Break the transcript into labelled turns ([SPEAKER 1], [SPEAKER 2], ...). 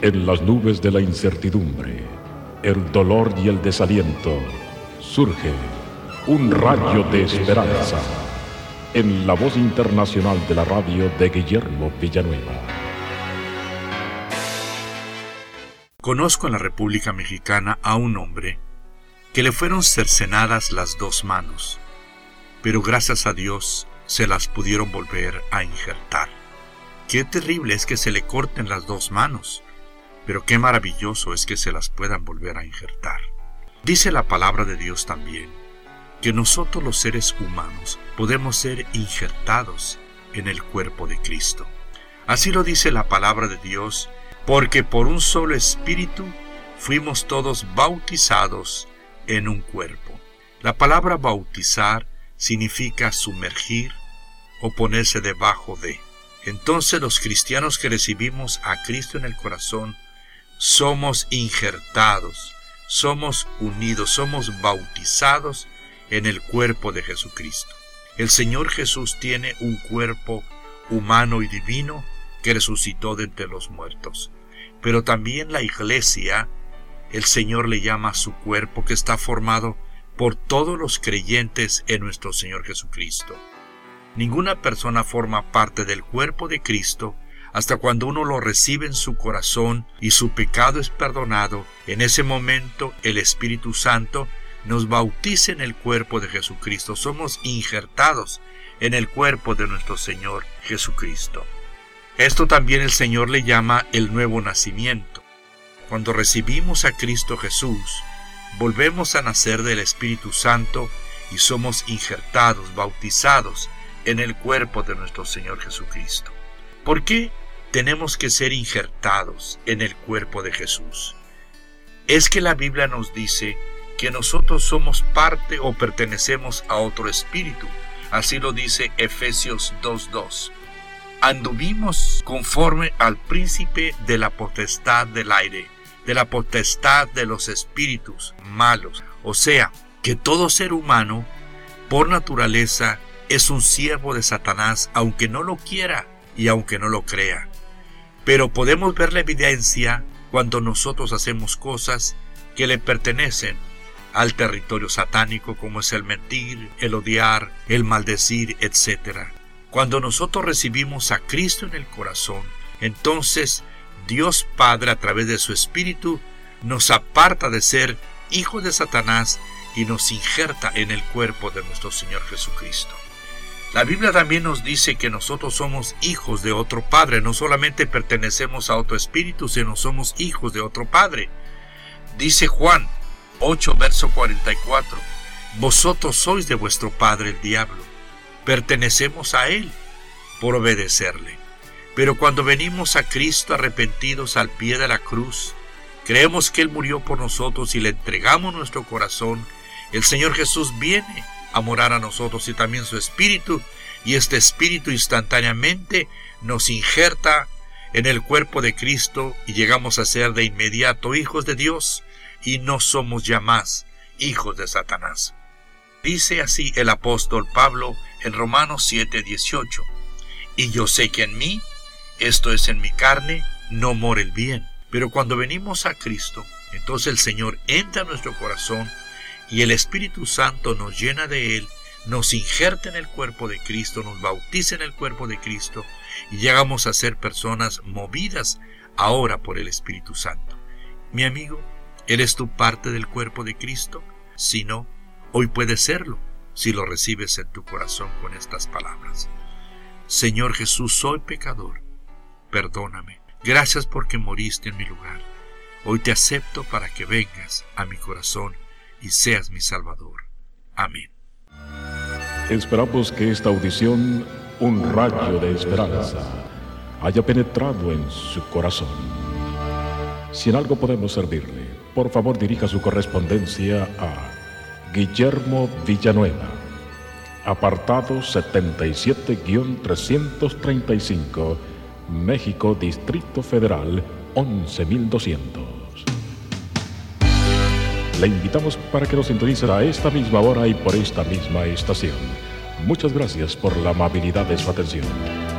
[SPEAKER 1] En las nubes de la incertidumbre, el dolor y el desaliento, surge un rayo de esperanza en la voz internacional de la radio de Guillermo Villanueva.
[SPEAKER 2] Conozco en la República Mexicana a un hombre que le fueron cercenadas las dos manos, pero gracias a Dios se las pudieron volver a injertar. Qué terrible es que se le corten las dos manos, pero qué maravilloso es que se las puedan volver a injertar. Dice la palabra de Dios también que nosotros los seres humanos podemos ser injertados en el cuerpo de Cristo. Así lo dice la palabra de Dios, porque por un solo espíritu fuimos todos bautizados en un cuerpo. La palabra bautizar significa sumergir o ponerse debajo de. Entonces los cristianos que recibimos a Cristo en el corazón somos injertados, somos unidos, somos bautizados en el cuerpo de Jesucristo. El Señor Jesús tiene un cuerpo humano y divino que resucitó de entre los muertos. Pero también la iglesia, el Señor le llama su cuerpo, que está formado por todos los creyentes en nuestro Señor Jesucristo. Ninguna persona forma parte del cuerpo de Cristo hasta cuando uno lo recibe en su corazón y su pecado es perdonado. En ese momento el Espíritu Santo nos bautiza en el cuerpo de Jesucristo. Somos injertados en el cuerpo de nuestro Señor Jesucristo. Esto también el Señor le llama el nuevo nacimiento. Cuando recibimos a Cristo Jesús, volvemos a nacer del Espíritu Santo y somos injertados, bautizados en el cuerpo de nuestro Señor Jesucristo. ¿Por qué tenemos que ser injertados en el cuerpo de Jesús? Es que la Biblia nos dice que nosotros somos parte o pertenecemos a otro espíritu. Así lo dice Efesios 2:2. Anduvimos conforme al príncipe de la potestad del aire, de la potestad de los espíritus malos. O sea, que todo ser humano, por naturaleza, es un siervo de Satanás, aunque no lo quiera y aunque no lo crea. Pero podemos ver la evidencia cuando nosotros hacemos cosas que le pertenecen al territorio satánico, como es el mentir, el odiar, el maldecir, etc. Cuando nosotros recibimos a Cristo en el corazón, entonces Dios Padre, a través de su Espíritu, nos aparta de ser hijos de Satanás y nos injerta en el cuerpo de nuestro Señor Jesucristo. La Biblia también nos dice que nosotros somos hijos de otro Padre. No solamente pertenecemos a otro espíritu, sino somos hijos de otro Padre. Dice Juan 8, verso 44. Vosotros sois de vuestro padre el diablo. Pertenecemos a él por obedecerle. Pero cuando venimos a Cristo arrepentidos al pie de la cruz, creemos que él murió por nosotros y le entregamos nuestro corazón, el Señor Jesús viene a morar a nosotros y también su Espíritu, y este Espíritu instantáneamente nos injerta en el cuerpo de Cristo y llegamos a ser de inmediato hijos de Dios y no somos ya más hijos de Satanás. Dice así el apóstol Pablo en Romanos 7:18: y yo sé que en mí, esto es en mi carne, no mora el bien. Pero cuando venimos a Cristo, entonces el Señor entra en nuestro corazón y el Espíritu Santo nos llena de Él, nos injerta en el cuerpo de Cristo, nos bautiza en el cuerpo de Cristo y llegamos a ser personas movidas ahora por el Espíritu Santo. Mi amigo, ¿eres tú parte del cuerpo de Cristo? Si no, hoy puedes serlo si lo recibes en tu corazón con estas palabras: Señor Jesús, soy pecador, perdóname. Gracias porque moriste en mi lugar. Hoy te acepto para que vengas a mi corazón y seas mi Salvador. Amén.
[SPEAKER 1] Esperamos que esta audición, un rayo de esperanza, haya penetrado en su corazón. Si en algo podemos servirle, por favor dirija su correspondencia a Guillermo Villanueva, apartado 77-335, México, Distrito Federal, 11,200. Le invitamos para que nos sintonice a esta misma hora y por esta misma estación. Muchas gracias por la amabilidad de su atención.